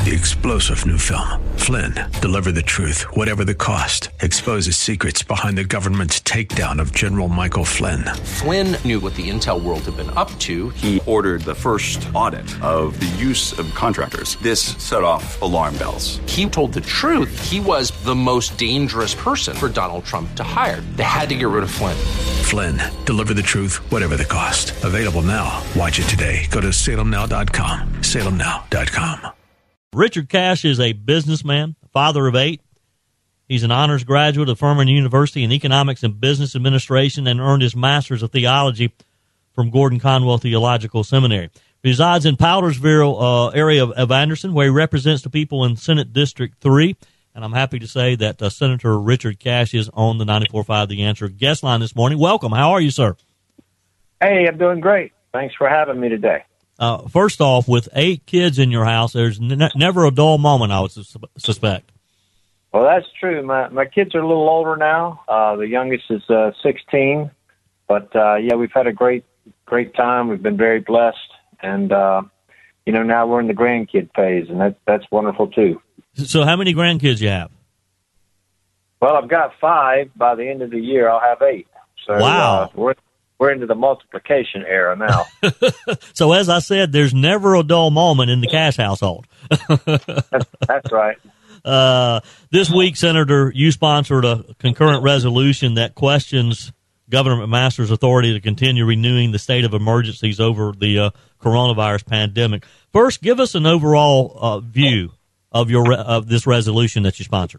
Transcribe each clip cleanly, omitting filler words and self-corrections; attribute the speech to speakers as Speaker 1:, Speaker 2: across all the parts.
Speaker 1: The explosive new film, Flynn, deliver the truth, whatever the cost, exposes secrets behind the government's takedown of General Michael Flynn.
Speaker 2: Flynn knew what the intel world had been up to.
Speaker 3: He ordered the first audit of the use of contractors. This set off alarm bells.
Speaker 2: He told the truth. He was the most dangerous person for Donald Trump to hire. They had to get rid of Flynn.
Speaker 1: Flynn, deliver the truth, whatever the cost. Available now. Watch it today. Go to salemnow.com. salemnow.com.
Speaker 4: Richard Cash is a businessman, father of 8. He's an honors graduate of Furman University in Economics and Business Administration and earned his Master's of Theology from Gordon Conwell Theological Seminary. Resides in Powdersville area of Anderson, where he represents the people in Senate District 3. And I'm happy to say that Senator Richard Cash is on the 94.5 The Answer guest line this morning. Welcome. How are you, sir?
Speaker 5: Hey, I'm doing great. Thanks for having me today.
Speaker 4: First off, with 8 kids in your house, there's never a dull moment, I would suspect.
Speaker 5: Well, that's true. My kids are a little older now. The youngest is 16. But, yeah, we've had a great time. We've been very blessed. And, now we're in the grandkid phase, and that's wonderful, too.
Speaker 4: So how many grandkids you have?
Speaker 5: Well, I've got 5. By the end of the year, I'll have 8. So,
Speaker 4: wow.
Speaker 5: We're into the multiplication era now.
Speaker 4: So, as I said, there's never a dull moment in the Cash household.
Speaker 5: That's right.
Speaker 4: This week, Senator, you sponsored a concurrent resolution that questions Governor McMaster's authority to continue renewing the state of emergencies over the coronavirus pandemic. First, give us an overall view of this resolution that you sponsored.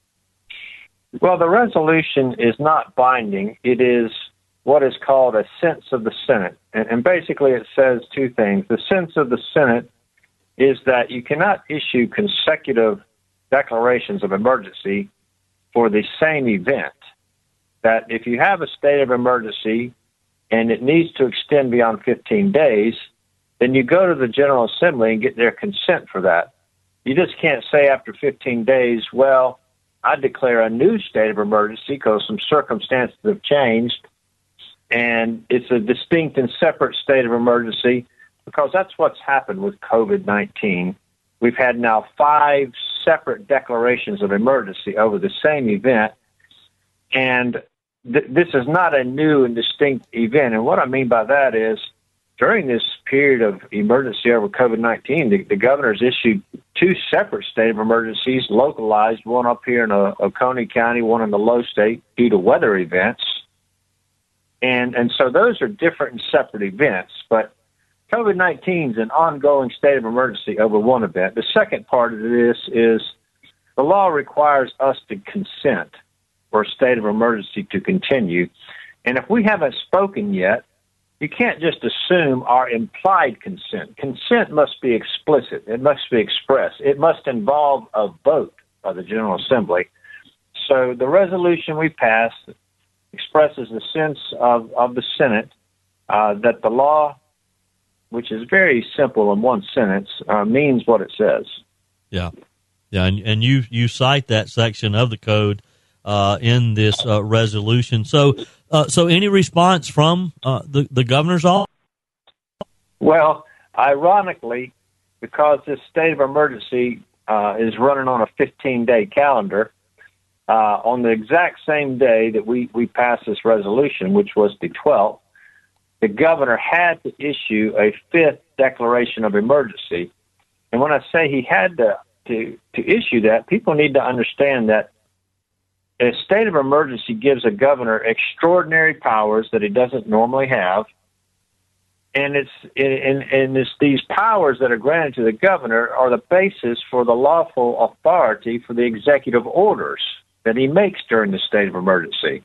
Speaker 5: Well, the resolution is not binding. It is what is called a sense of the Senate. And basically it says 2 things. The sense of the Senate is that you cannot issue consecutive declarations of emergency for the same event. That if you have a state of emergency and it needs to extend beyond 15 days, then you go to the General Assembly and get their consent for that. You just can't say after 15 days, well, I declare a new state of emergency because some circumstances have changed, and it's a distinct and separate state of emergency, because that's what's happened with COVID-19. We've had now 5 separate declarations of emergency over the same event, and this is not a new and distinct event. And what I mean by that is, during this period of emergency over COVID-19, the governor's issued 2 separate state of emergencies, localized, one up here in Oconee County, one in the Low State, due to weather events. And so those are different and separate events. But COVID-19 is an ongoing state of emergency over one event. The second part of this is the law requires us to consent for a state of emergency to continue. And if we haven't spoken yet, you can't just assume our implied consent. Consent must be explicit. It must be expressed. It must involve a vote by the General Assembly. So the resolution we passed expresses the sense of the Senate that the law, which is very simple in one sentence, means what it says. Yeah,
Speaker 4: and you cite that section of the code in this resolution. So any response from the governor's office?
Speaker 5: Well, ironically, because this state of emergency is running on a 15-day calendar, on the exact same day that we passed this resolution, which was the 12th, the governor had to issue a 5th declaration of emergency. And when I say he had to issue that, people need to understand that a state of emergency gives a governor extraordinary powers that he doesn't normally have, and it's these powers that are granted to the governor are the basis for the lawful authority for the executive orders that he makes during the state of emergency.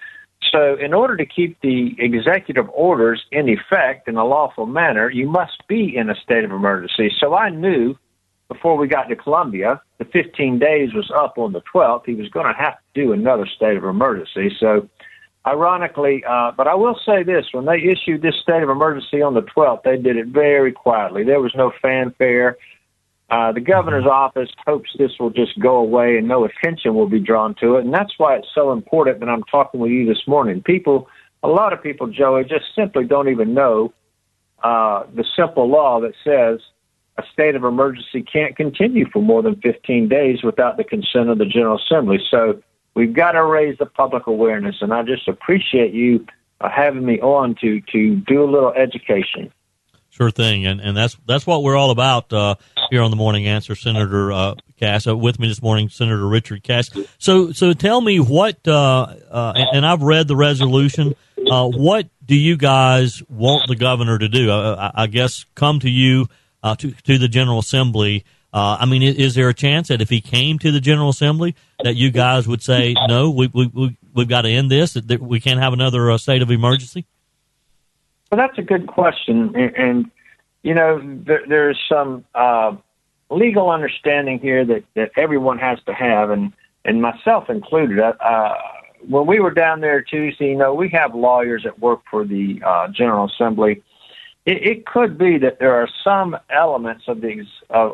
Speaker 5: So in order to keep the executive orders in effect in a lawful manner, you must be in a state of emergency. So I knew before we got to Columbia, the 15 days was up on the 12th. He was going to have to do another state of emergency. So ironically, but I will say this, when they issued this state of emergency on the 12th, they did it very quietly. There was no fanfare. The governor's office hopes this will just go away and no attention will be drawn to it. And that's why it's so important that I'm talking with you this morning. A lot of people, Joey, just simply don't even know the simple law that says a state of emergency can't continue for more than 15 days without the consent of the General Assembly. So we've got to raise the public awareness, and I just appreciate you having me on to do a little education.
Speaker 4: Sure thing, and that's what we're all about here on the Morning Answer. Senator Cass, with me this morning, Senator Richard Cass. So tell me what, and I've read the resolution. What do you guys want the governor to do? I guess come to you to the General Assembly. I mean, is there a chance that if he came to the General Assembly that you guys would say no, we've got to end this, that we can't have another state of emergency?
Speaker 5: Well, that's a good question, and there's some legal understanding here that everyone has to have, and myself included. When we were down there Tuesday, we have lawyers that work for the General Assembly. It could be that there are some elements of these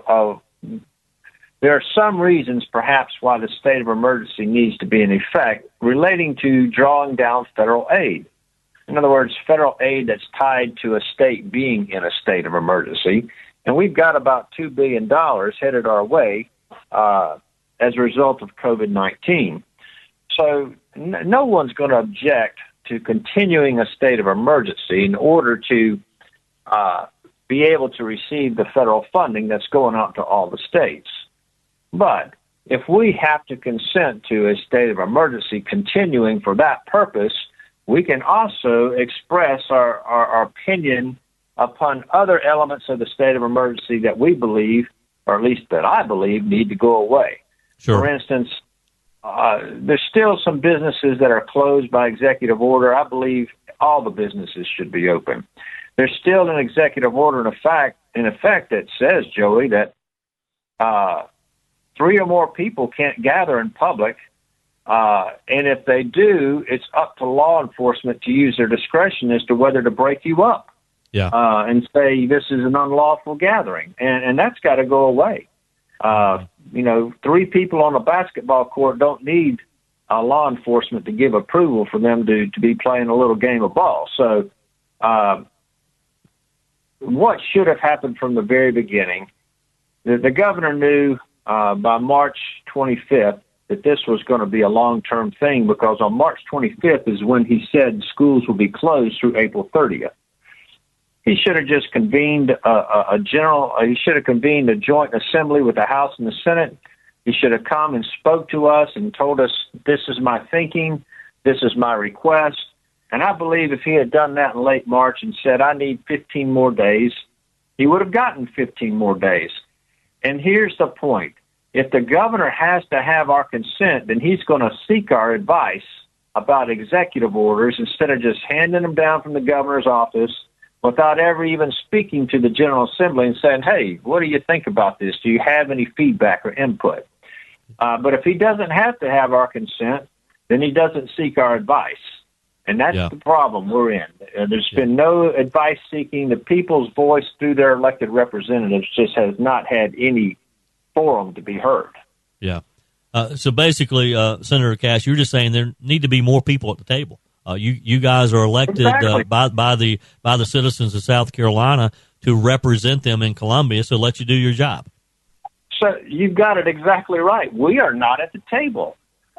Speaker 5: there are some reasons, perhaps, why the state of emergency needs to be in effect relating to drawing down federal aid. In other words, federal aid that's tied to a state being in a state of emergency. And we've got about $2 billion headed our way as a result of COVID-19. So no one's going to object to continuing a state of emergency in order to be able to receive the federal funding that's going out to all the states. But if we have to consent to a state of emergency continuing for that purpose, we can also express our opinion upon other elements of the state of emergency that we believe, or at least that I believe, need to go away.
Speaker 4: Sure.
Speaker 5: For instance, there's still some businesses that are closed by executive order. I believe all the businesses should be open. There's still an executive order in effect that says, Joey, that 3 or more people can't gather in public. And if they do, it's up to law enforcement to use their discretion as to whether to break you up.
Speaker 4: Yeah.
Speaker 5: And say this is an unlawful gathering. And that's got to go away. 3 people on a basketball court don't need law enforcement to give approval for them to be playing a little game of ball. So what should have happened from the very beginning, the governor knew by March 25th that this was going to be a long-term thing, because on March 25th is when he said schools will be closed through April 30th. He should have just convened he should have convened a joint assembly with the House and the Senate. He should have come and spoke to us and told us, this is my thinking, this is my request. And I believe if he had done that in late March and said, I need 15 more days, he would have gotten 15 more days. And here's the point. If the governor has to have our consent, then he's going to seek our advice about executive orders instead of just handing them down from the governor's office without ever even speaking to the General Assembly and saying, hey, what do you think about this? Do you have any feedback or input? But if he doesn't have to have our consent, then he doesn't seek our advice. And that's the problem we're in. There's been no advice seeking. The people's voice through their elected representatives just has not had any forum to be heard. Yeah.
Speaker 4: So basically, Senator Cass, you're just saying there need to be more people at the table. You guys are elected by the citizens of South Carolina to represent them in Columbia, so let you do your job.
Speaker 5: So you've got it exactly right. We are not at the table.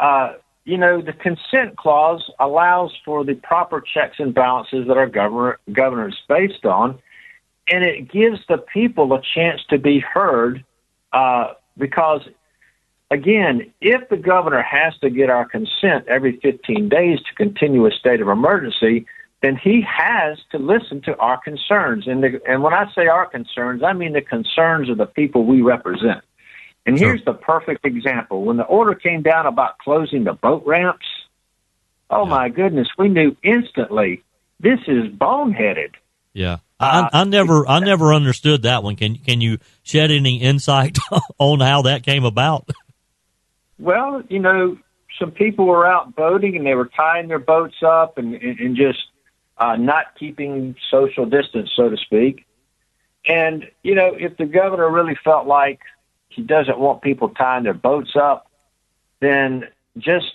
Speaker 5: The consent clause allows for the proper checks and balances that our governor is based on, and it gives the people a chance to be heard because, again, if the governor has to get our consent every 15 days to continue a state of emergency, then he has to listen to our concerns. And when I say our concerns, I mean the concerns of the people we represent. And here's the perfect example. When the order came down about closing the boat ramps, my goodness, we knew instantly this is boneheaded.
Speaker 4: Yeah. I never understood that one. Can you shed any insight on how that came about?
Speaker 5: Well, some people were out boating and they were tying their boats up and just not keeping social distance, so to speak. And, if the governor really felt like he doesn't want people tying their boats up, then just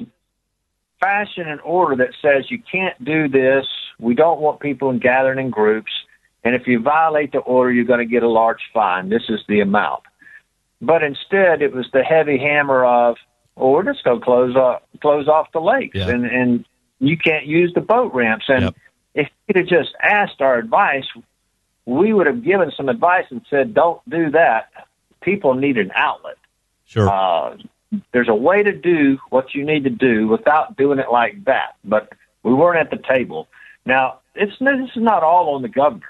Speaker 5: fashion an order that says you can't do this. We don't want people gathering in groups. And if you violate the order, you're going to get a large fine. This is the amount. But instead, it was the heavy hammer of, well, we're just going to close off the lakes, and you can't use the boat ramps. And if you'd have just asked our advice, we would have given some advice and said, don't do that. People need an outlet.
Speaker 4: Sure.
Speaker 5: There's a way to do what you need to do without doing it like that. But we weren't at the table. Now, this is not all on the governor.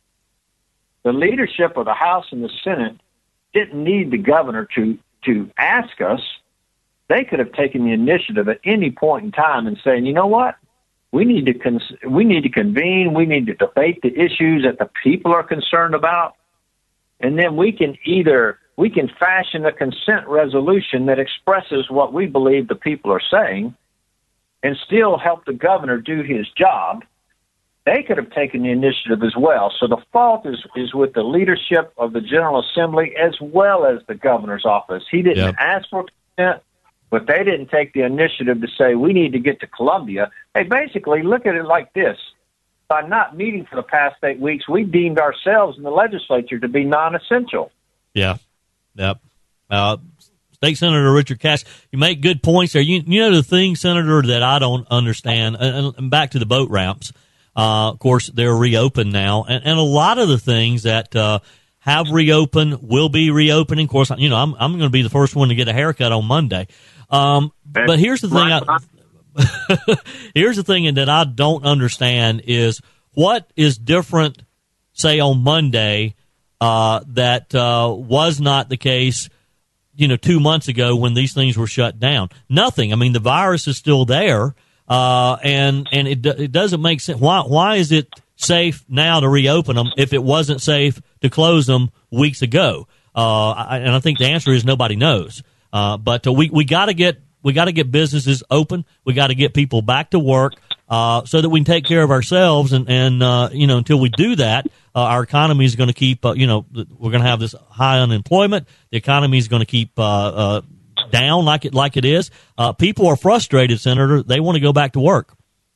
Speaker 5: The leadership of the House and the Senate didn't need the governor to ask us. They could have taken the initiative at any point in time and saying, you know what? We need to convene. We need to debate the issues that the people are concerned about. And then we can fashion a consent resolution that expresses what we believe the people are saying and still help the governor do his job. They could have taken the initiative as well. So the fault is with the leadership of the General Assembly as well as the governor's office. He didn't ask for consent, but they didn't take the initiative to say, we need to get to Columbia. Hey, basically, look at it like this. By not meeting for the past 8 weeks, we deemed ourselves in the legislature to be non-essential.
Speaker 4: Yeah. Yep. State Senator Richard Cash, you make good points there. You know the thing, Senator, that I don't understand, and back to the boat ramps, of course, they're reopened now, and a lot of the things that have reopened will be reopening. Of course, I'm going to be the first one to get a haircut on Monday. But here's the thing. Here's the thing that I don't understand is what is different, say, on Monday that was not the case, 2 months ago when these things were shut down. Nothing. I mean, the virus is still there, and it doesn't make sense. Why is it safe now to reopen them if it wasn't safe to close them weeks ago? And I think the answer is nobody knows. But we got to get businesses open. We got to get people back to work so that we can take care of ourselves. And until we do that, our economy is going to keep. We're going to have this high unemployment. The economy is going to keep down like it is. People are frustrated, Senator. They want to go back to work.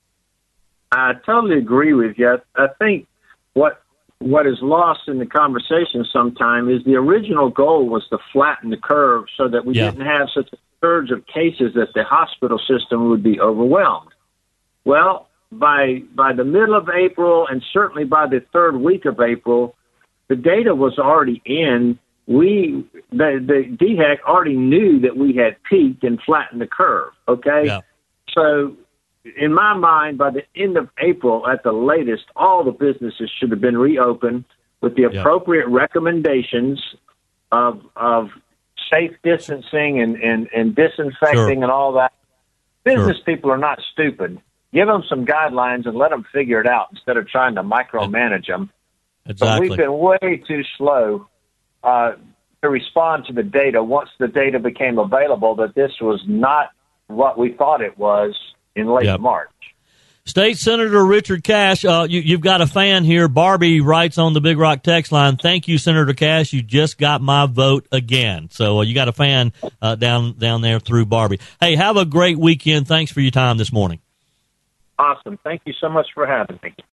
Speaker 5: I totally agree with you. I think what is lost in the conversation sometimes is the original goal was to flatten the curve so that we didn't have such a surge of cases that the hospital system would be overwhelmed. Well, by the middle of April and certainly by the third week of April, the data was already in. The DHEC already knew that we had peaked and flattened the curve, okay?
Speaker 4: Yeah.
Speaker 5: So in my mind, by the end of April at the latest, all the businesses should have been reopened with the appropriate recommendations of safe distancing and disinfecting and all that. Business people are not stupid. Give them some guidelines and let them figure it out instead of trying to micromanage them.
Speaker 4: Exactly.
Speaker 5: But we've been way too slow to respond to the data once the data became available that this was not what we thought it was in late March.
Speaker 4: State Senator Richard Cash, you've got a fan here. Barbie writes on the Big Rock text line, thank you, Senator Cash. You just got my vote again. So you got a fan down there through Barbie. Hey, have a great weekend. Thanks for your time this morning.
Speaker 5: Awesome. Thank you so much for having me.